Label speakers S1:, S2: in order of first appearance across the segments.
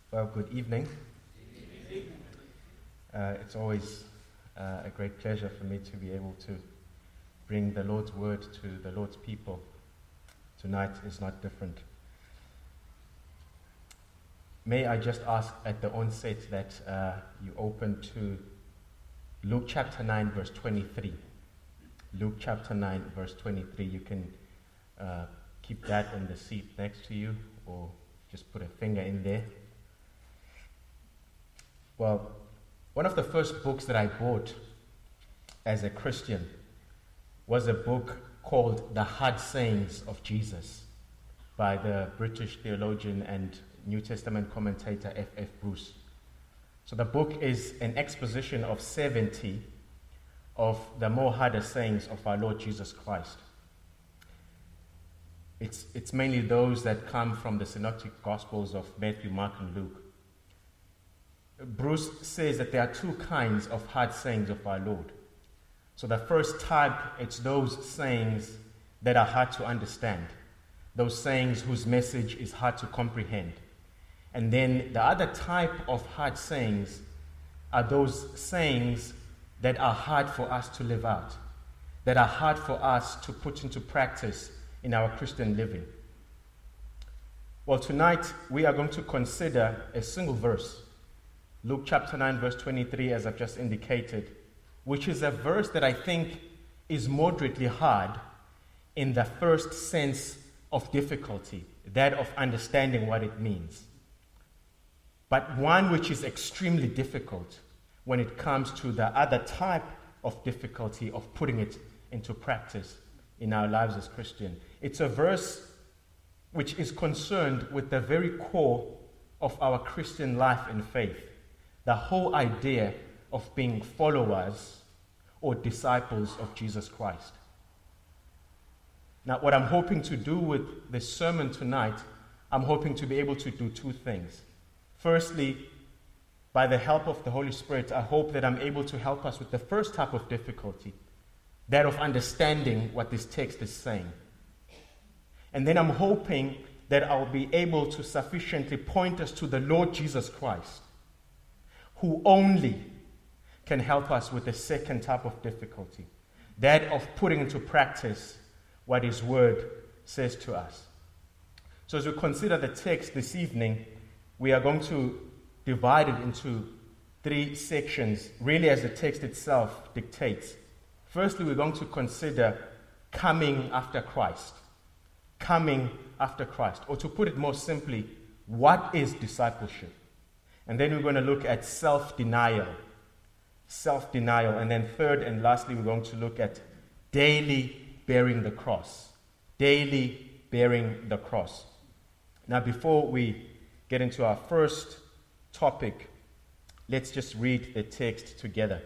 S1: Well, good evening. It's always a great pleasure for me to be able to bring the Lord's word to the Lord's people. Tonight is not different. May I just ask at the onset that you open to Luke chapter 9, verse 23. Luke chapter 9, verse 23. You can keep that on the seat next to you, or just put a finger in there. Well, one of the first books that I bought as a Christian was a book called The Hard Sayings of Jesus by the British theologian and New Testament commentator F.F. Bruce. So the book is an exposition of 70 of the more harder sayings of our Lord Jesus Christ. It's mainly those that come from the synoptic gospels of Matthew, Mark, and Luke. Bruce says that there are two kinds of hard sayings of our Lord. So the first type, it's those sayings that are hard to understand, those sayings whose message is hard to comprehend. And then the other type of hard sayings are those sayings that are hard for us to live out, that are hard for us to put into practice in our Christian living. Well, tonight we are going to consider a single verse, Luke chapter 9, verse 23, as I've just indicated, which is a verse that I think is moderately hard in the first sense of difficulty, that of understanding what it means, but one which is extremely difficult when it comes to the other type of difficulty of putting it into practice in our lives as Christians. It's a verse which is concerned with the very core of our Christian life and faith, the whole idea of being followers or disciples of Jesus Christ. Now, what I'm hoping to do with this sermon tonight, I'm hoping to be able to do two things. Firstly, by the help of the Holy Spirit, I hope that I'm able to help us with the first type of difficulty, that of understanding what this text is saying. And then I'm hoping that I'll be able to sufficiently point us to the Lord Jesus Christ, who only can help us with the second type of difficulty, that of putting into practice what His Word says to us. So as we consider the text this evening, we are going to divide it into three sections, really as the text itself dictates. Firstly, we're going to consider coming after Christ. Coming after Christ. Or to put it more simply, what is discipleship? And then we're going to look at self-denial. Self-denial. And then third and lastly, we're going to look at daily bearing the cross. Daily bearing the cross. Now, before we get into our first topic, let's just read the text together.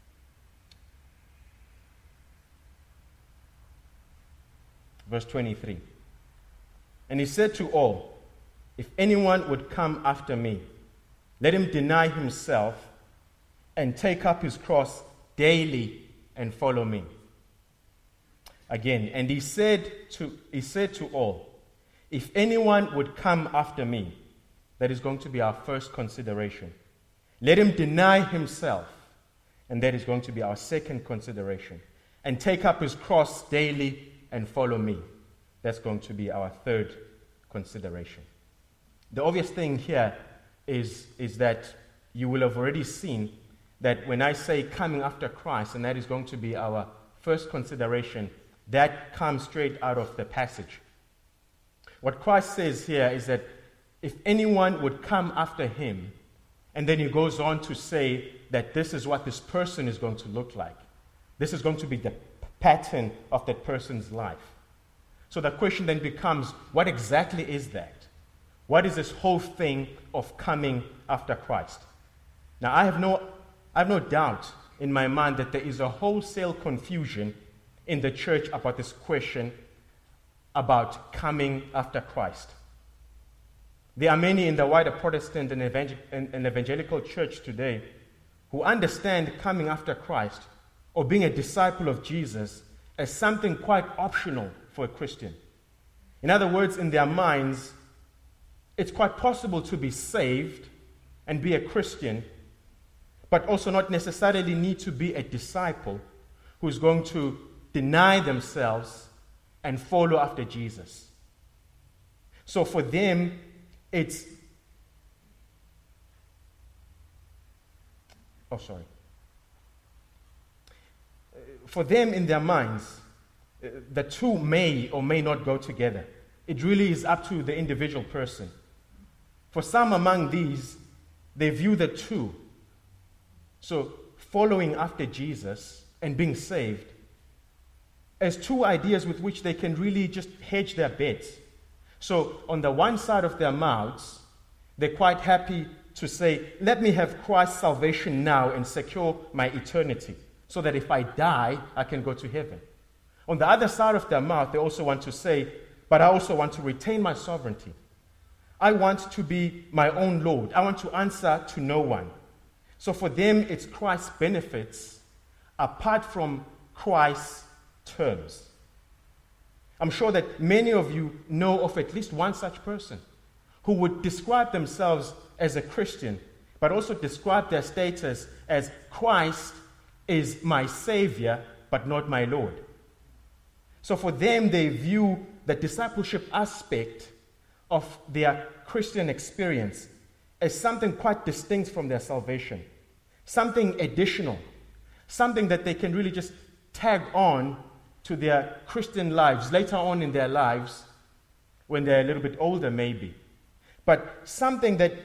S1: Verse 23. And He said to all, "If anyone would come after me, let him deny himself and take up his cross daily and follow me." Again, and he said to all, "If anyone would come after me," that is going to be our first consideration. "Let him deny himself," and that is going to be our second consideration. "And take up his cross daily and follow me." That's going to be our third consideration. The obvious thing here is that you will have already seen that when I say coming after Christ, and that is going to be our first consideration, that comes straight out of the passage. What Christ says here is that if anyone would come after Him, and then He goes on to say that this is what this person is going to look like. This is going to be the pattern of that person's life. So the question then becomes, what exactly is that? What is this whole thing of coming after Christ? Now, I have no doubt in my mind that there is a wholesale confusion in the church about this question about coming after Christ. There are many in the wider Protestant and evangelical church today who understand coming after Christ or being a disciple of Jesus as something quite optional for a Christian. In other words, in their minds, it's quite possible to be saved and be a Christian, but also not necessarily need to be a disciple who's going to deny themselves and follow after Jesus. So for them, it's... For them, in their minds, the two may or may not go together. It really is up to the individual person. For some among these, they view the two. So, following after Jesus and being saved as two ideas with which they can really just hedge their bets. So, on the one side of their mouths, they're quite happy to say, let me have Christ's salvation now and secure my eternity, so that if I die, I can go to heaven. On the other side of their mouth, they also want to say, but I also want to retain my sovereignty. I want to be my own Lord. I want to answer to no one. So for them, it's Christ's benefits apart from Christ's terms. I'm sure that many of you know of at least one such person who would describe themselves as a Christian, but also describe their status as Christ is my Savior, but not my Lord. So for them, they view the discipleship aspect of their Christian experience as something quite distinct from their salvation, something additional, something that they can really just tag on to their Christian lives later on in their lives when they're a little bit older maybe. But something that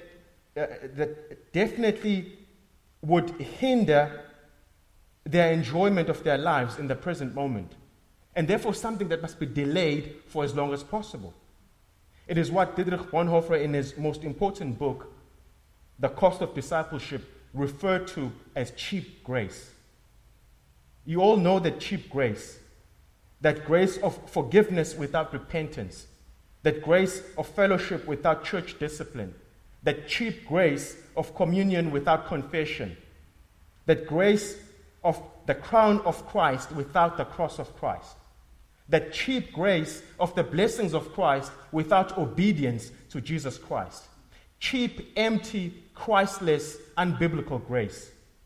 S1: definitely would hinder their enjoyment of their lives in the present moment, and therefore something that must be delayed for as long as possible. It is what Dietrich Bonhoeffer, in his most important book, The Cost of Discipleship, referred to as cheap grace. You all know that cheap grace, that grace of forgiveness without repentance, that grace of fellowship without church discipline, that cheap grace of communion without confession, that grace of the crown of Christ without the cross of Christ, that cheap grace of the blessings of Christ without obedience to Jesus Christ. Cheap, empty, Christless, unbiblical grace.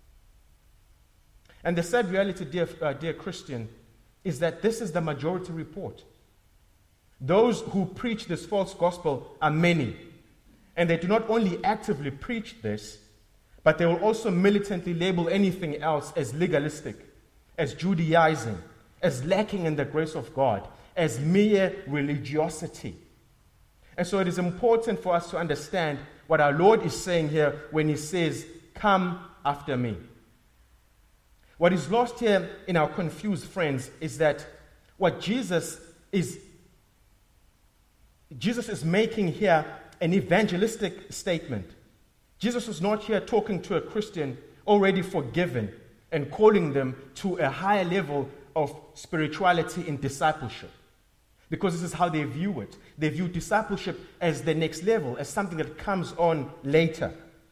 S1: And the sad reality, dear Christian, is that this is the majority report. Those who preach this false gospel are many. And they do not only actively preach this, but they will also militantly label anything else as legalistic, as Judaizing, as lacking in the grace of God, as mere religiosity. And so it is important for us to understand what our Lord is saying here when he says, "Come after me." What is lost here in our confused friends is that what Jesus is making here an evangelistic statement. Jesus was not here talking to a Christian already forgiven and calling them to a higher level of spirituality in discipleship. Because this is how they view it. They view discipleship as the next level, as something that comes on later.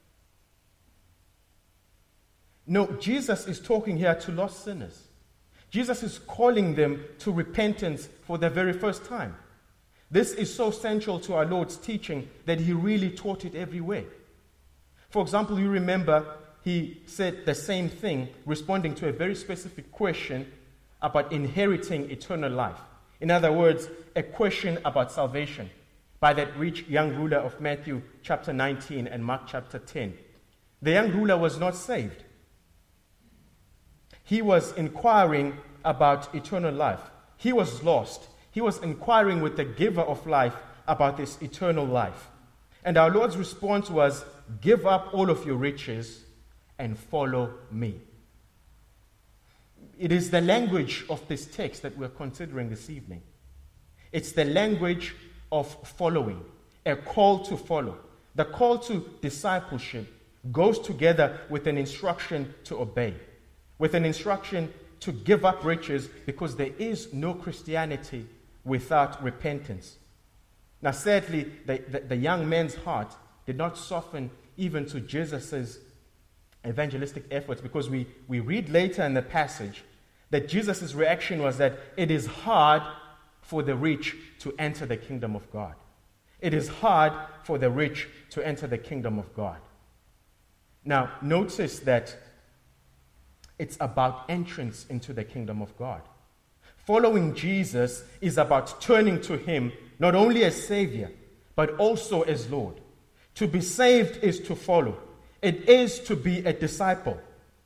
S1: No, Jesus is talking here to lost sinners. Jesus is calling them to repentance for the very first time. This is so central to our Lord's teaching that he really taught it everywhere. For example, you remember he said the same thing, responding to a very specific question about inheriting eternal life. In other words, a question about salvation by that rich young ruler of Matthew chapter 19 and Mark chapter 10. The young ruler was not saved. He was inquiring about eternal life. He was lost. He was inquiring with the giver of life about this eternal life. And our Lord's response was, "Give up all of your riches and follow me." It is the language of this text that we're considering this evening. It's the language of following, a call to follow. The call to discipleship goes together with an instruction to obey, with an instruction to give up riches, because there is no Christianity without repentance. Now, sadly, the young man's heart did not soften even to Jesus' evangelistic efforts, because we read later in the passage that Jesus' reaction was that it is hard for the rich to enter the kingdom of God. It is hard for the rich to enter the kingdom of God. Now, notice that it's about entrance into the kingdom of God. Following Jesus is about turning to him not only as Savior, but also as Lord. To be saved is to follow. It is to be a disciple.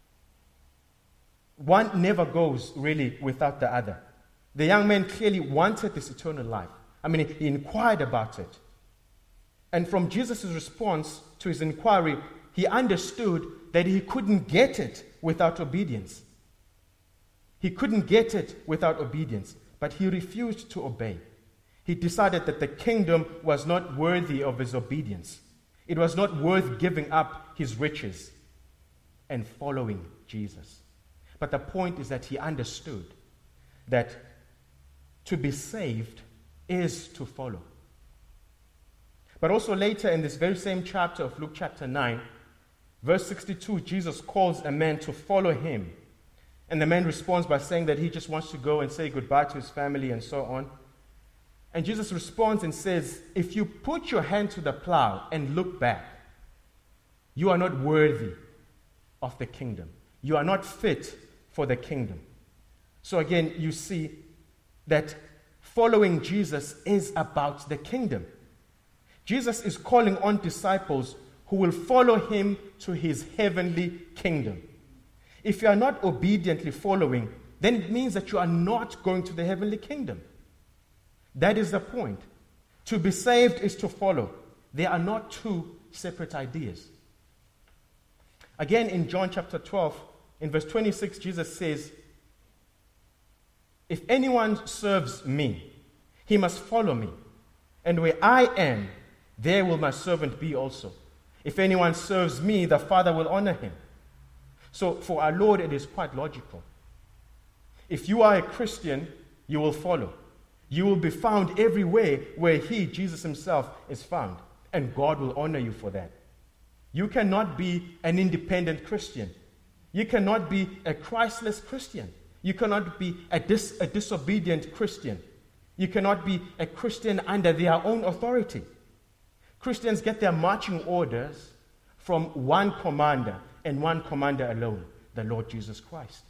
S1: One never goes really without the other. The young man clearly wanted this eternal life. He inquired about it. And from Jesus' response to his inquiry, he understood that he couldn't get it without obedience. He couldn't get it without obedience, but he refused to obey. He decided that the kingdom was not worthy of his obedience. It was not worth giving up his riches and following Jesus. But the point is that he understood that to be saved is to follow. But also later in this very same chapter of Luke chapter 9, verse 62, Jesus calls a man to follow him. And the man responds by saying that he just wants to go and say goodbye to his family and so on. And Jesus responds and says, if you put your hand to the plow and look back, you are not worthy of the kingdom. You are not fit for the kingdom. So again, you see that following Jesus is about the kingdom. Jesus is calling on disciples who will follow him to his heavenly kingdom. If you are not obediently following, then it means that you are not going to the heavenly kingdom. That is the point. To be saved is to follow. They are not two separate ideas. Again, in John chapter 12, in verse 26, Jesus says, if anyone serves me, he must follow me. And where I am, there will my servant be also. If anyone serves me, the Father will honor him. So for our Lord, it is quite logical. If you are a Christian, you will follow. You will be found everywhere where he, Jesus himself, is found. And God will honor you for that. You cannot be an independent Christian. You cannot be a Christless Christian. You cannot be a disobedient Christian. You cannot be a Christian under their own authority. Christians get their marching orders from one commander, and one commander alone, the Lord Jesus Christ.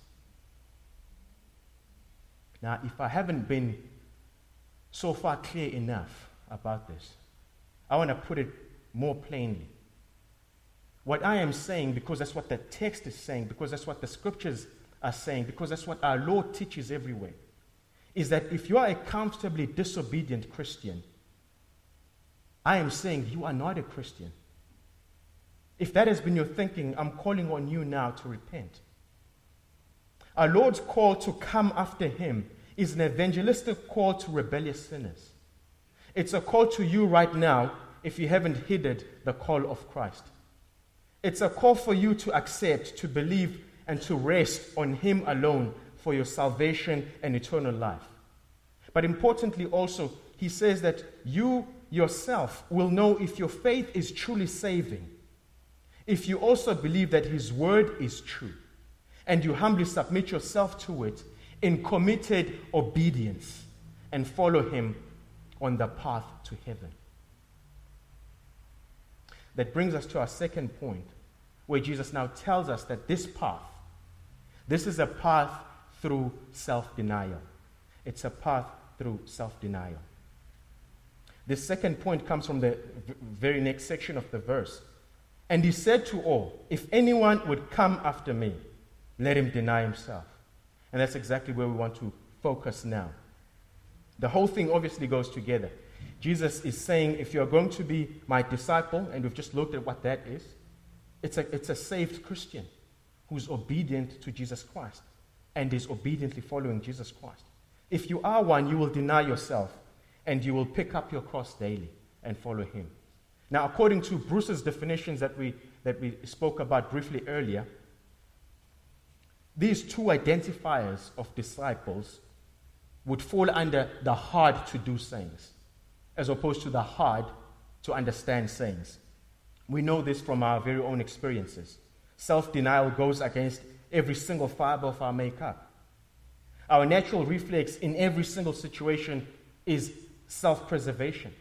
S1: Now, if I haven't been so far clear enough about this, I want to put it more plainly. What I am saying, because that's what the text is saying, because that's what the scriptures are saying, because that's what our Lord teaches everywhere, is that if you are a comfortably disobedient Christian, I am saying you are not a Christian. If that has been your thinking, I'm calling on you now to repent. Our Lord's call to come after him is an evangelistic call to rebellious sinners. It's a call to you right now if you haven't heeded the call of Christ. It's a call for you to accept, to believe, and to rest on him alone for your salvation and eternal life. But importantly also, he says that you yourself will know if your faith is truly saving, if you also believe that his word is true, and you humbly submit yourself to it in committed obedience and follow him on the path to heaven. That brings us to our second point, where Jesus now tells us that this is a path through self-denial. It's a path through self-denial. The second point comes from the very next section of the verse. And he said to all, if anyone would come after me, let him deny himself. And that's exactly where we want to focus now. The whole thing obviously goes together. Jesus is saying, if you're going to be my disciple, and we've just looked at what that is, it's a saved Christian who's obedient to Jesus Christ and is obediently following Jesus Christ. If you are one, you will deny yourself and you will pick up your cross daily and follow him. Now, according to Bruce's definitions that we spoke about briefly earlier, these two identifiers of disciples would fall under the hard-to-do sayings, as opposed to the hard-to-understand sayings. We know this from our very own experiences. Self-denial goes against every single fiber of our makeup. Our natural reflex in every single situation is self-preservation.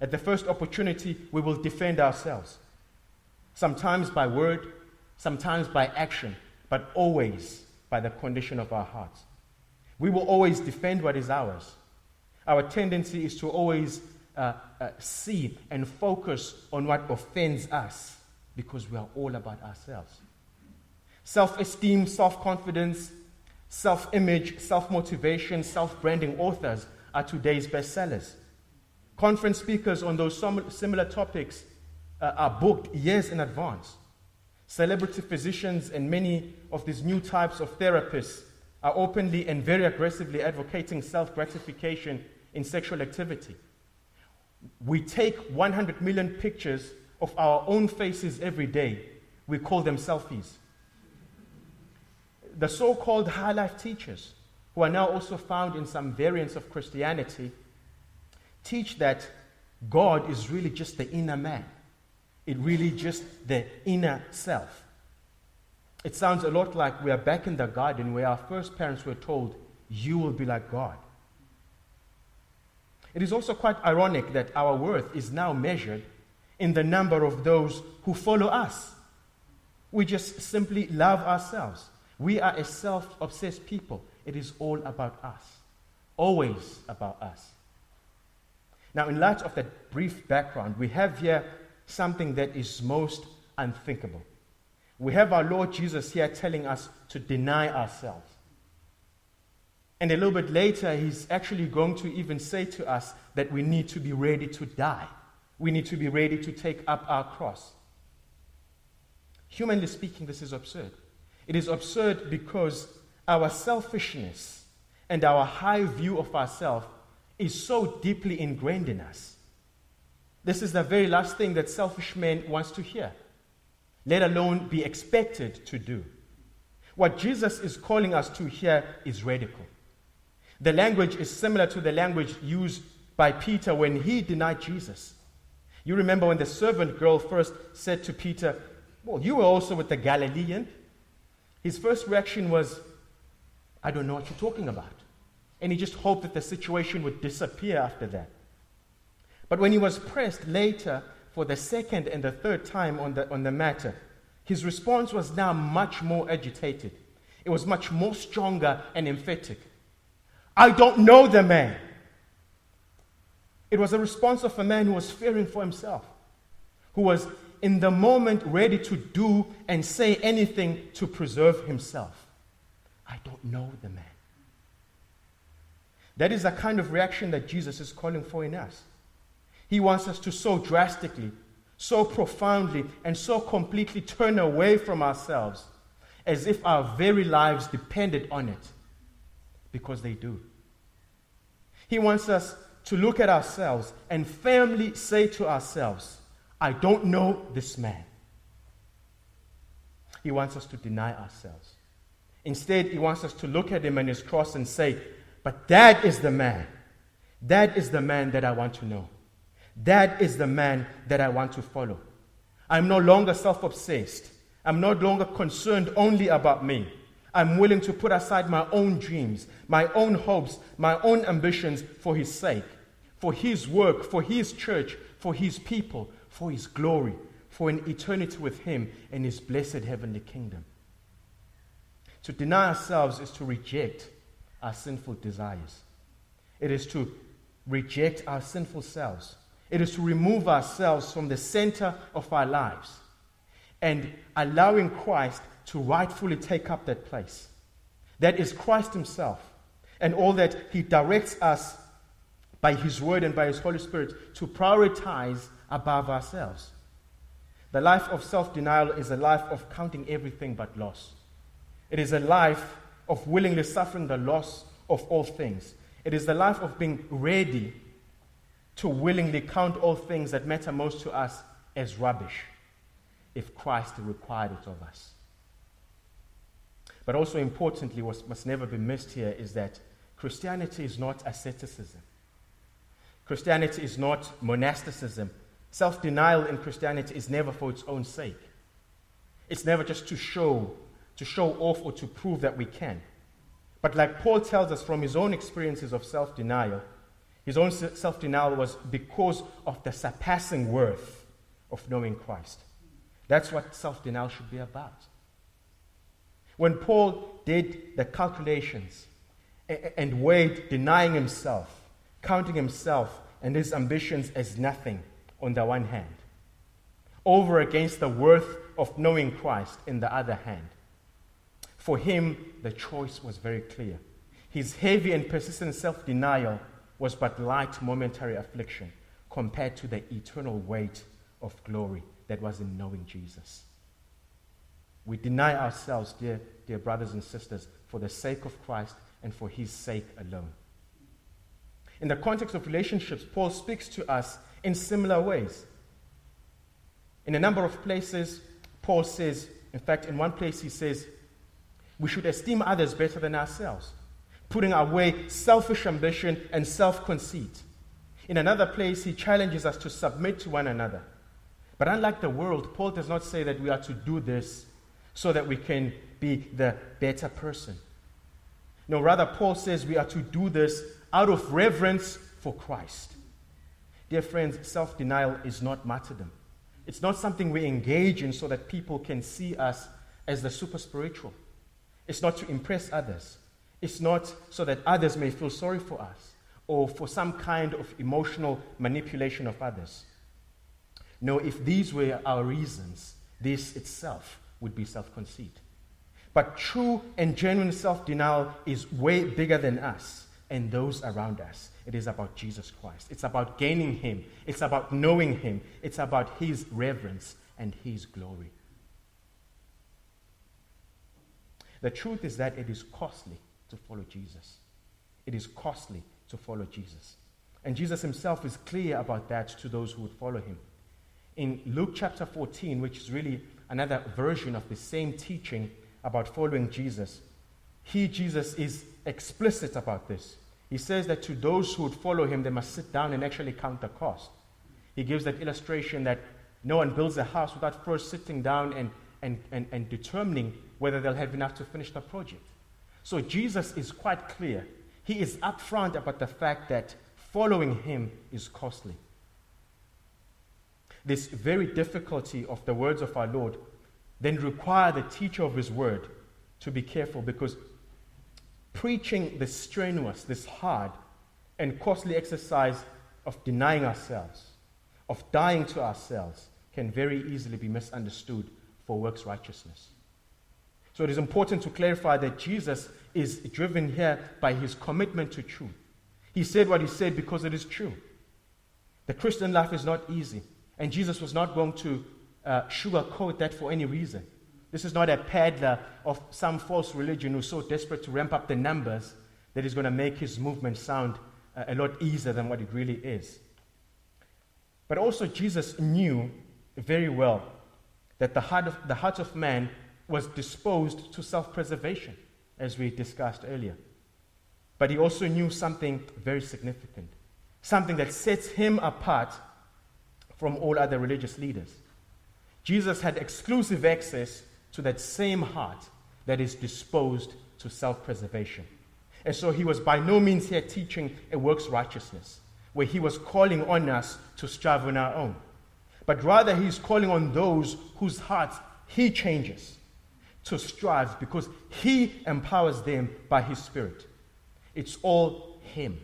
S1: At the first opportunity, we will defend ourselves. Sometimes by word, sometimes by action, but always by the condition of our hearts. We will always defend what is ours. Our tendency is to always see and focus on what offends us because we are all about ourselves. Self-esteem, self-confidence, self-image, self-motivation, self-branding authors are today's bestsellers. Conference speakers on those similar topics are booked years in advance. Celebrity physicians and many of these new types of therapists are openly and very aggressively advocating self-gratification in sexual activity. We take 100 million pictures of our own faces every day. We call them selfies. The so-called high life teachers, who are now also found in some variants of Christianity, teach that God is really just the inner man. It really just the inner self. It sounds a lot like we are back in the garden where our first parents were told, you will be like God. It is also quite ironic that our worth is now measured in the number of those who follow us. We just simply love ourselves. We are a self-obsessed people. It is all about us. Always about us. Now, in light of that brief background, we have here something that is most unthinkable. We have our Lord Jesus here telling us to deny ourselves. And a little bit later, he's actually going to even say to us that we need to be ready to die. We need to be ready to take up our cross. Humanly speaking, this is absurd. It is absurd because our selfishness and our high view of ourselves is so deeply ingrained in us. This is the very last thing that selfish man wants to hear, let alone be expected to do. What Jesus is calling us to here is radical. The language is similar to the language used by Peter when he denied Jesus. You remember when the servant girl first said to Peter, well, you were also with the Galilean. His first reaction was, I don't know what you're talking about. And he just hoped that the situation would disappear after that. But when he was pressed later for the second and the third time on the matter, his response was now much more agitated. It was much more stronger and emphatic. I don't know the man. It was a response of a man who was fearing for himself, who was in the moment ready to do and say anything to preserve himself. I don't know the man. That is the kind of reaction that Jesus is calling for in us. He wants us to so drastically, so profoundly, and so completely turn away from ourselves as if our very lives depended on it, because they do. He wants us to look at ourselves and firmly say to ourselves, I don't know this man. He wants us to deny ourselves. Instead, he wants us to look at him and his cross and say, but that is the man. That is the man that I want to know. That is the man that I want to follow. I'm no longer self-obsessed. I'm no longer concerned only about me. I'm willing to put aside my own dreams, my own hopes, my own ambitions for his sake, for his work, for his church, for his people, for his glory, for an eternity with him in his blessed heavenly kingdom. To deny ourselves is to reject our sinful desires. It is to reject our sinful selves. It is to remove ourselves from the center of our lives and allowing Christ to rightfully take up that place. That is Christ himself and all that he directs us by his word and by his Holy Spirit to prioritize above ourselves. The life of self-denial is a life of counting everything but loss. It is a life of willingly suffering the loss of all things. It is the life of being ready to willingly count all things that matter most to us as rubbish if Christ required it of us. But also importantly, what must never be missed here is that Christianity is not asceticism. Christianity is not monasticism. Self-denial in Christianity is never for its own sake. It's never just to show off or to prove that we can. But like Paul tells us from his own experiences of self-denial, His own self-denial was because of the surpassing worth of knowing Christ. That's what self-denial should be about. When Paul did the calculations and weighed denying himself, counting himself and his ambitions as nothing on the one hand, over against the worth of knowing Christ in the other hand, for him the choice was very clear. His heavy and persistent self-denial was but light momentary affliction compared to the eternal weight of glory that was in knowing Jesus. We deny ourselves, dear brothers and sisters, for the sake of Christ and for his sake alone. In the context of relationships, Paul speaks to us in similar ways. In a number of places, Paul says, in fact, in one place he says, we should esteem others better than ourselves, putting away selfish ambition and self-conceit. In another place, he challenges us to submit to one another. But unlike the world, Paul does not say that we are to do this so that we can be the better person. No, rather, Paul says we are to do this out of reverence for Christ. Dear friends, self-denial is not martyrdom. It's not something we engage in so that people can see us as the super spiritual. It's not to impress others. It's not so that others may feel sorry for us or for some kind of emotional manipulation of others. No, if these were our reasons, this itself would be self-conceit. But true and genuine self-denial is way bigger than us and those around us. It is about Jesus Christ. It's about gaining him. It's about knowing him. It's about his reverence and his glory. The truth is that it is costly to follow Jesus. It is costly to follow Jesus. And Jesus himself is clear about that to those who would follow him. In Luke chapter 14, which is really another version of the same teaching about following Jesus, Jesus is explicit about this. He says that to those who would follow him, they must sit down and actually count the cost. He gives that illustration that no one builds a house without first sitting down and determining whether they'll have enough to finish the project. So Jesus is quite clear. He is upfront about the fact that following him is costly. This very difficulty of the words of our Lord then require the teacher of his word to be careful, because preaching this strenuous, this hard and costly exercise of denying ourselves, of dying to ourselves, can very easily be misunderstood for works righteousness. So it is important to clarify that Jesus is driven here by his commitment to truth. He said what he said because it is true. The Christian life is not easy, and Jesus was not going to sugarcoat that for any reason. This is not a peddler of some false religion who's so desperate to ramp up the numbers that he's going to make his movement sound a lot easier than what it really is. But also Jesus knew very well that the heart of man was disposed to self-preservation, as we discussed earlier. But he also knew something very significant, something that sets him apart from all other religious leaders. Jesus had exclusive access to that same heart that is disposed to self-preservation. And so he was by no means here teaching a works righteousness, where he was calling on us to strive on our own. But rather he's calling on those whose hearts he changes to strive, because he empowers them by his Spirit. It's all him.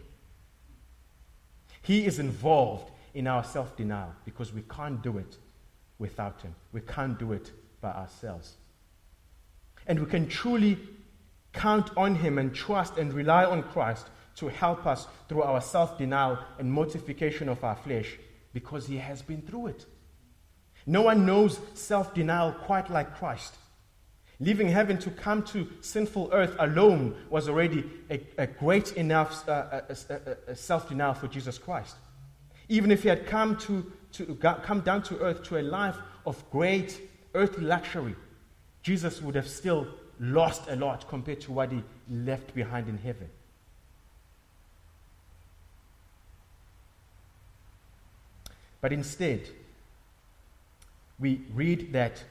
S1: He is involved in our self-denial because we can't do it without him. We can't do it by ourselves. And we can truly count on him and trust and rely on Christ to help us through our self-denial and mortification of our flesh, because he has been through it. No one knows self-denial quite like Christ. Leaving heaven to come to sinful earth alone was already a great enough self-denial for Jesus Christ. Even if he had come down to earth to a life of great earthly luxury, Jesus would have still lost a lot compared to what he left behind in heaven. But instead, we read that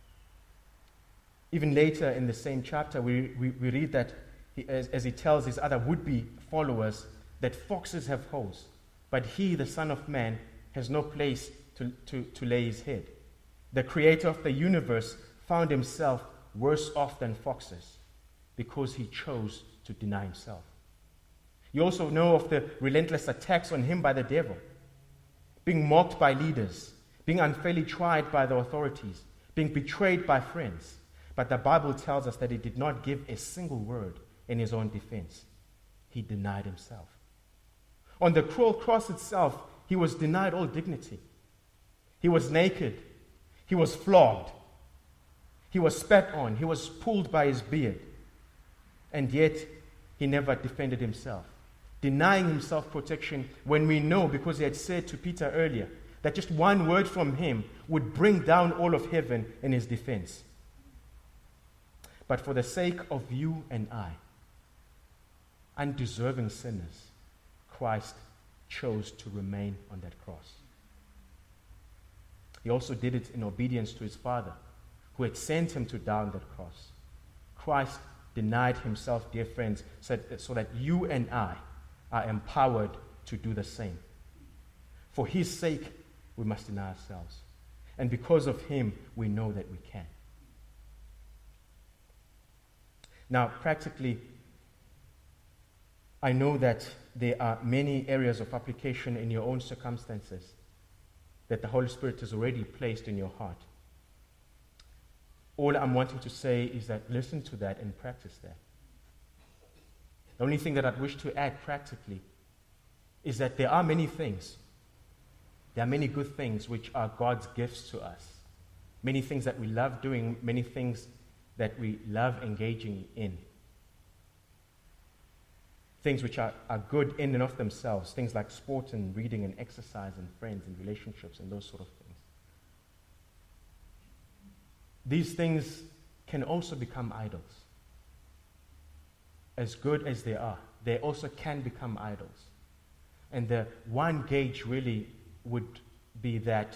S1: even later in the same chapter, we read that as he tells his other would-be followers that foxes have holes, but he, the Son of Man, has no place to lay his head. The creator of the universe found himself worse off than foxes because he chose to deny himself. You also know of the relentless attacks on him by the devil, being mocked by leaders, being unfairly tried by the authorities, being betrayed by friends. But the Bible tells us that he did not give a single word in his own defense. He denied himself. On the cruel cross itself, he was denied all dignity. He was naked. He was flogged. He was spat on. He was pulled by his beard. And yet, he never defended himself, denying himself protection when we know, because he had said to Peter earlier, that just one word from him would bring down all of heaven in his defense. But for the sake of you and I, undeserving sinners, Christ chose to remain on that cross. He also did it in obedience to his Father, who had sent him to die on that cross. Christ denied himself, dear friends, so that you and I are empowered to do the same. For his sake, we must deny ourselves. And because of him, we know that we can. Now, practically, I know that there are many areas of application in your own circumstances that the Holy Spirit has already placed in your heart. All I'm wanting to say is that listen to that and practice that. The only thing that I'd wish to add practically is that there are many things. There are many good things which are God's gifts to us. Many things that we love doing, many things that we love engaging in. Things which are good in and of themselves, things like sport and reading and exercise and friends and relationships and those sort of things. These things can also become idols. As good as they are, they also can become idols. And the one gauge really would be that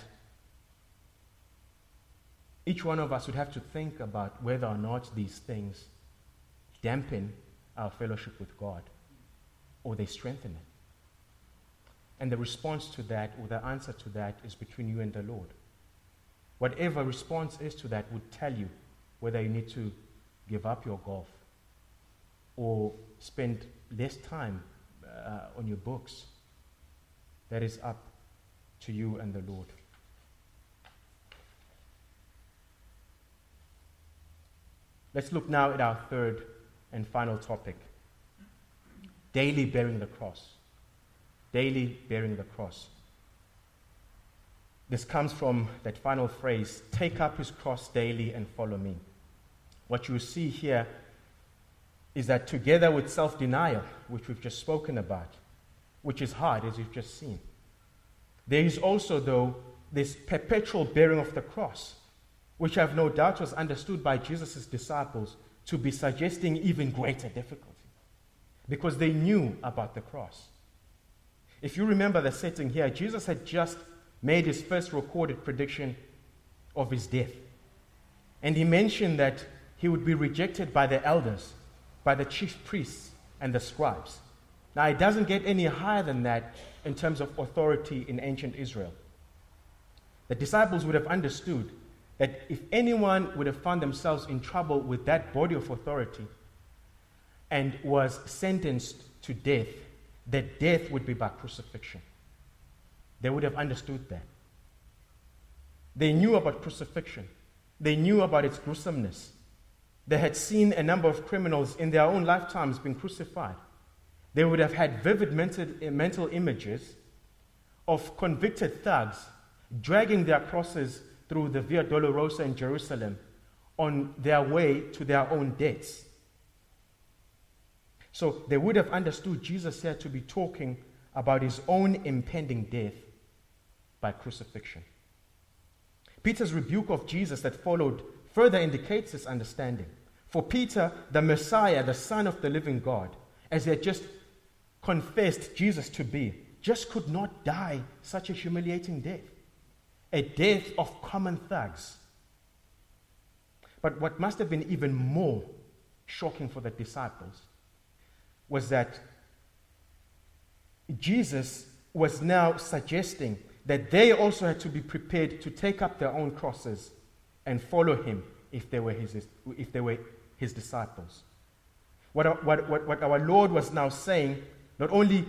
S1: each one of us would have to think about whether or not these things dampen our fellowship with God, or they strengthen it. And the response to that, or the answer to that, is between you and the Lord. Whatever response is to that would tell you whether you need to give up your golf or spend less time on your books. That is up to you and the Lord. Let's look now at our third and final topic. Daily bearing the cross. Daily bearing the cross. This comes from that final phrase, take up his cross daily and follow me. What you see here is that together with self-denial, which we've just spoken about, which is hard, as you've just seen, there is also, though, this perpetual bearing of the cross, which I have no doubt was understood by Jesus' disciples to be suggesting even greater difficulty, because they knew about the cross. If you remember the setting here, Jesus had just made his first recorded prediction of his death. And he mentioned that he would be rejected by the elders, by the chief priests and the scribes. Now, it doesn't get any higher than that in terms of authority in ancient Israel. The disciples would have understood that if anyone would have found themselves in trouble with that body of authority and was sentenced to death, that death would be by crucifixion. They would have understood that. They knew about crucifixion. They knew about its gruesomeness. They had seen a number of criminals in their own lifetimes being crucified. They would have had vivid mental images of convicted thugs dragging their crosses through the Via Dolorosa in Jerusalem on their way to their own deaths. So they would have understood Jesus here to be talking about his own impending death by crucifixion. Peter's rebuke of Jesus that followed further indicates this understanding. For Peter, the Messiah, the Son of the living God, as he had just confessed Jesus to be, just could not die such a humiliating death, a death of common thugs. But what must have been even more shocking for the disciples was that Jesus was now suggesting that they also had to be prepared to take up their own crosses and follow him if they were his disciples. What our Lord was now saying, not only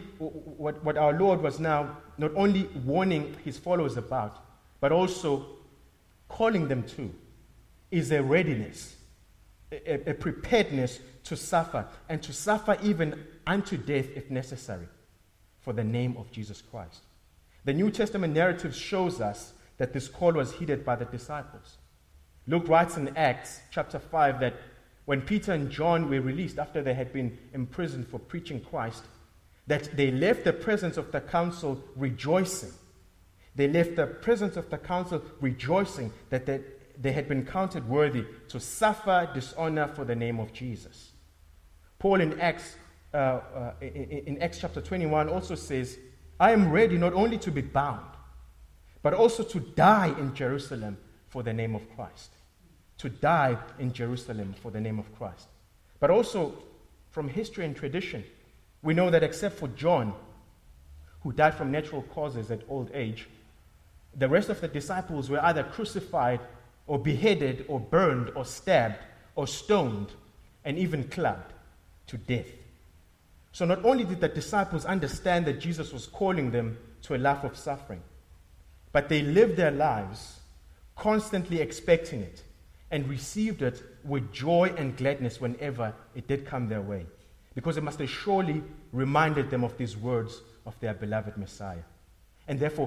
S1: warning his followers about, but also calling them to, is a readiness, a preparedness to suffer, and to suffer even unto death if necessary, for the name of Jesus Christ. The New Testament narrative shows us that this call was heeded by the disciples. Luke writes in Acts chapter 5 that when Peter and John were released after they had been imprisoned for preaching Christ, that they left the presence of the council rejoicing. They left the presence of the council rejoicing that they had been counted worthy to suffer dishonor for the name of Jesus. Paul in Acts chapter 21 also says, I am ready not only to be bound, but also to die in Jerusalem for the name of Christ. To die in Jerusalem for the name of Christ. But also from history and tradition, we know that except for John, who died from natural causes at old age, the rest of the disciples were either crucified or beheaded or burned or stabbed or stoned and even clubbed to death. So not only did the disciples understand that Jesus was calling them to a life of suffering, but they lived their lives constantly expecting it and received it with joy and gladness whenever it did come their way, because it must have surely reminded them of these words of their beloved Messiah, and therefore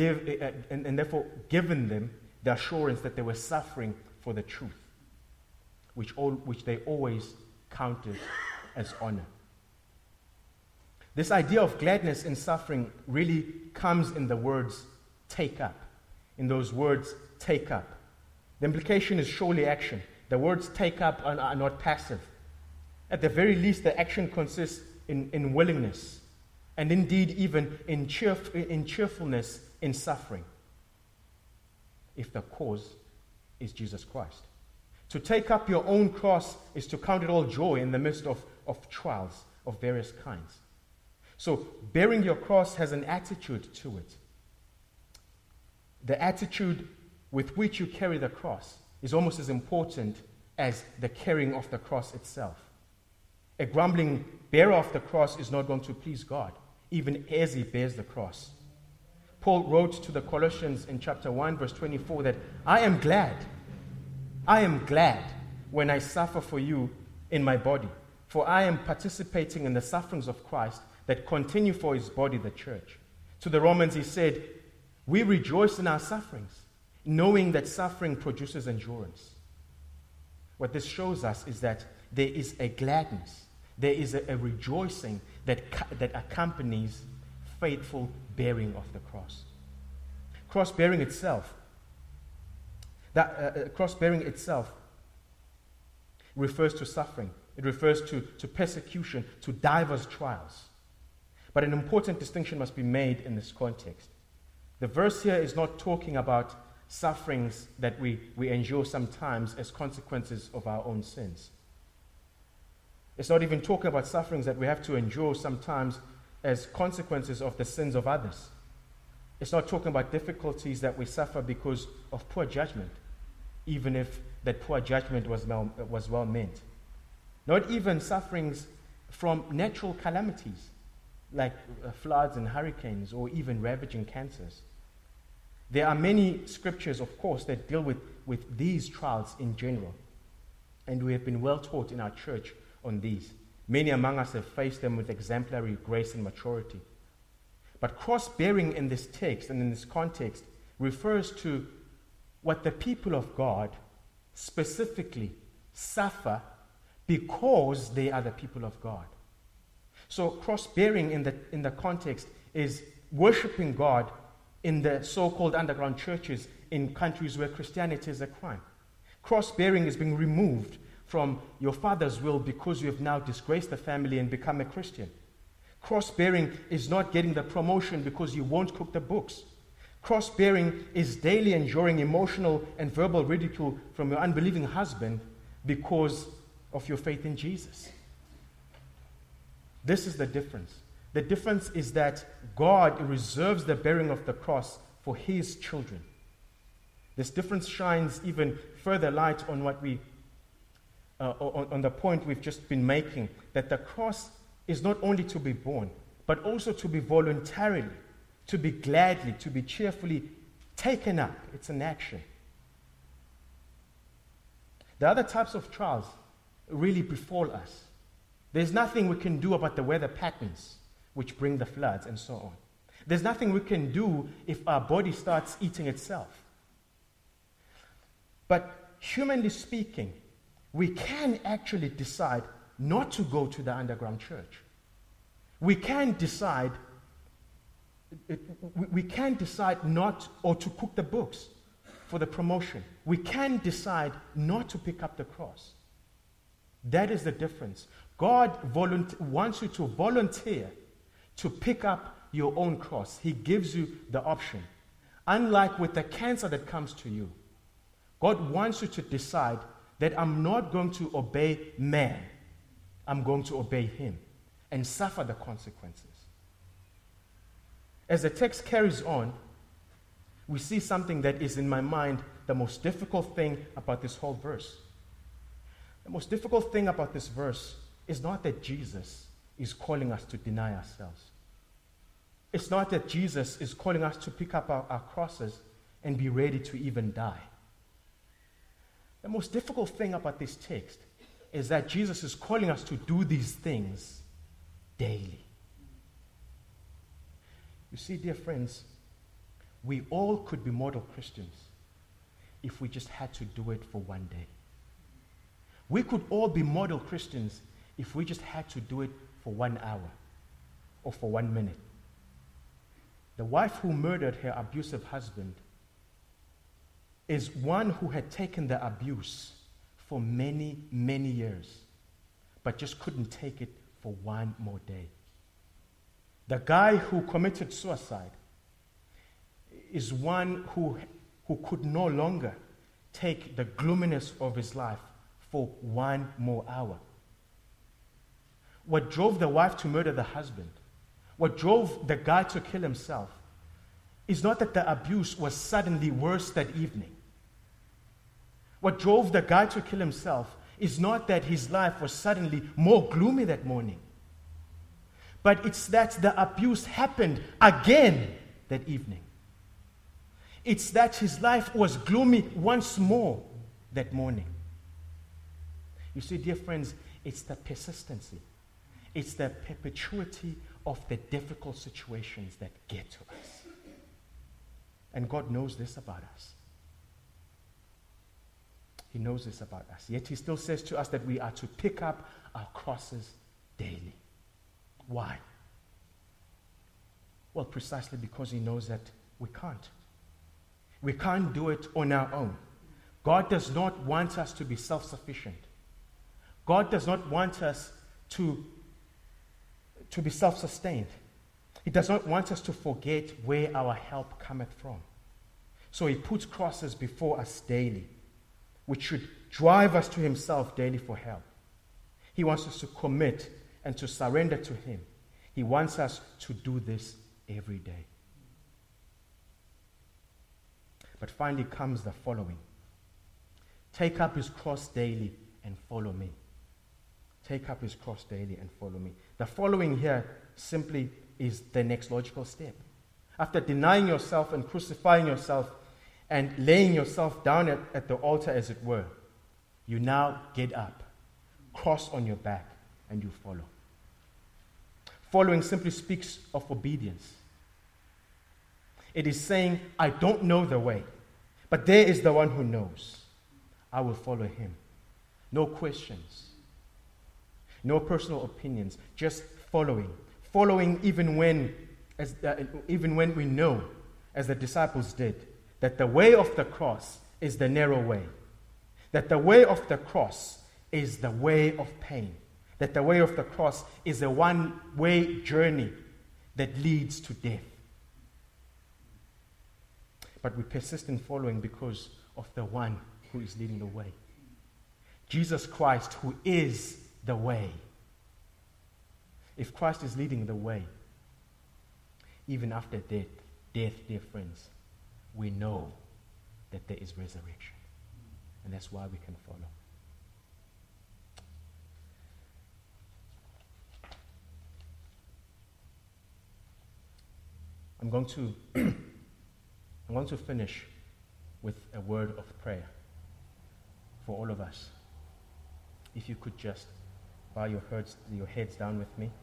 S1: given them the assurance that they were suffering for the truth, which they always counted as honor. This idea of gladness in suffering really comes in the words take up. In those words, take up. The implication is surely action. The words take up are not passive. At the very least, the action consists in willingness, and indeed even in cheerfulness in suffering, if the cause is Jesus Christ. To take up your own cross is to count it all joy in the midst of trials of various kinds. So bearing your cross has an attitude to it. The attitude with which you carry the cross is almost as important as the carrying of the cross itself. A grumbling bearer of the cross is not going to please God, even as he bears the cross. Paul wrote to the Colossians in chapter 1, verse 24, that I am glad when I suffer for you in my body, for I am participating in the sufferings of Christ that continue for his body, the church. To the Romans he said, we rejoice in our sufferings, knowing that suffering produces endurance. What this shows us is that there is a gladness, there is a rejoicing that accompanies faithful bearing of the cross. Cross-bearing itself refers to suffering. It refers to persecution, to diverse trials. But an important distinction must be made in this context. The verse here is not talking about sufferings that we endure sometimes as consequences of our own sins. It's not even talking about sufferings that we have to endure sometimes as consequences of the sins of others. It's not talking about difficulties that we suffer because of poor judgment, even if that poor judgment was well meant. Not even sufferings from natural calamities, like floods and hurricanes, or even ravaging cancers. There are many scriptures, of course, that deal with these trials in general, and we have been well taught in our church on these. Many among us have faced them with exemplary grace and maturity. But cross-bearing in this text and in this context refers to what the people of God specifically suffer because they are the people of God. So cross-bearing in the context is worshiping God in the so-called underground churches in countries where Christianity is a crime. Cross-bearing is being removed from your father's will because you have now disgraced the family and become a Christian. Cross-bearing is not getting the promotion because you won't cook the books. Cross-bearing is daily enduring emotional and verbal ridicule from your unbelieving husband because of your faith in Jesus. This is the difference. The difference is that God reserves the bearing of the cross for his children. This difference shines even further light on what on the point we've just been making, that the cross is not only to be borne, but also to be voluntarily, to be gladly, to be cheerfully taken up. It's an action. The other types of trials really befall us. There's nothing we can do about the weather patterns which bring the floods and so on. There's nothing we can do if our body starts eating itself. But humanly speaking, we can actually decide not to go to the underground church. We can decide not, or to cook the books for the promotion. We can decide not to pick up the cross. That is the difference. God wants you to volunteer to pick up your own cross. He gives you the option. Unlike with the cancer that comes to you, God wants you to decide that I'm not going to obey man. I'm going to obey him and suffer the consequences. As the text carries on, we see something that is, in my mind, the most difficult thing about this whole verse. The most difficult thing about this verse is not that Jesus is calling us to deny ourselves. It's not that Jesus is calling us to pick up our crosses and be ready to even die. The most difficult thing about this text is that Jesus is calling us to do these things daily. You see, dear friends, we all could be model Christians if we just had to do it for one day. We could all be model Christians if we just had to do it for 1 hour or for 1 minute. The wife who murdered her abusive husband is one who had taken the abuse for many, many years, but just couldn't take it for one more day. The guy who committed suicide is one who could no longer take the gloominess of his life for one more hour. What drove the wife to murder the husband, what drove the guy to kill himself, is not that the abuse was suddenly worse that evening. What drove the guy to kill himself is not that his life was suddenly more gloomy that morning, but it's that the abuse happened again that evening. It's that his life was gloomy once more that morning. You see, dear friends, it's the persistency, it's the perpetuity of the difficult situations that get to us. And God knows this about us. He knows this about us. Yet he still says to us that we are to pick up our crosses daily. Why? Well, precisely because he knows that we can't. We can't do it on our own. God does not want us to be self-sufficient. God does not want us to be self-sustained. He does not want us to forget where our help cometh from. So he puts crosses before us daily, which should drive us to himself daily for help. He wants us to commit and to surrender to him. He wants us to do this every day. But finally comes the following. Take up his cross daily and follow me. Take up his cross daily and follow me. The following here simply is the next logical step. After denying yourself and crucifying yourself and laying yourself down at the altar, as it were, you now get up, cross on your back, and you follow. Following simply speaks of obedience. It is saying, I don't know the way, but there is the one who knows. I will follow him. No questions. No personal opinions. Just following. Following even when we know, as the disciples did, that the way of the cross is the narrow way. That the way of the cross is the way of pain. That the way of the cross is a one-way journey that leads to death. But we persist in following because of the one who is leading the way. Jesus Christ, who is the way. If Christ is leading the way, even after death, dear friends, we know that there is resurrection. And that's why we can follow. I'm going to finish with a word of prayer for all of us. If you could just bow your heads down with me.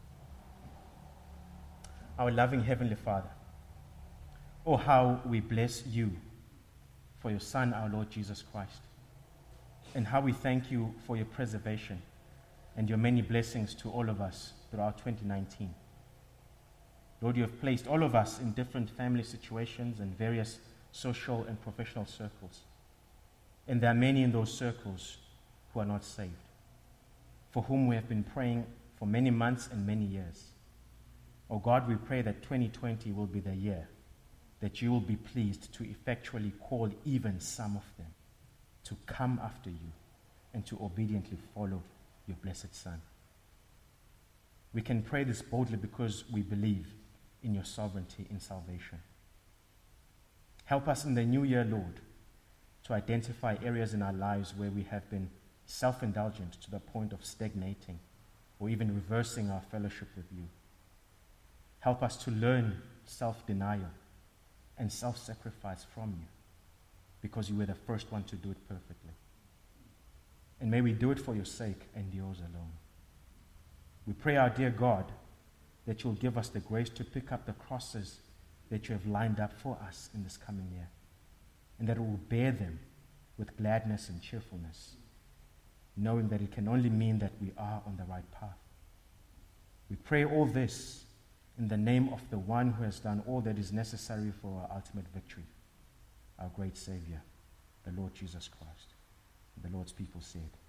S1: Our loving Heavenly Father, oh, how we bless you for your Son, our Lord Jesus Christ, and how we thank you for your preservation and your many blessings to all of us throughout 2019. Lord, you have placed all of us in different family situations and various social and professional circles. And there are many in those circles who are not saved, for whom we have been praying for many months and many years. Oh God, we pray that 2020 will be the year that you will be pleased to effectually call even some of them to come after you and to obediently follow your blessed Son. We can pray this boldly because we believe in your sovereignty in salvation. Help us in the new year, Lord, to identify areas in our lives where we have been self-indulgent to the point of stagnating or even reversing our fellowship with you. Help us to learn self-denial and self-sacrifice from you, because you were the first one to do it perfectly. And may we do it for your sake and yours alone. We pray, our dear God, that you'll give us the grace to pick up the crosses that you have lined up for us in this coming year, and that we will bear them with gladness and cheerfulness, knowing that it can only mean that we are on the right path. We pray all this in the name of the one who has done all that is necessary for our ultimate victory, our great Savior, the Lord Jesus Christ. The Lord's people said,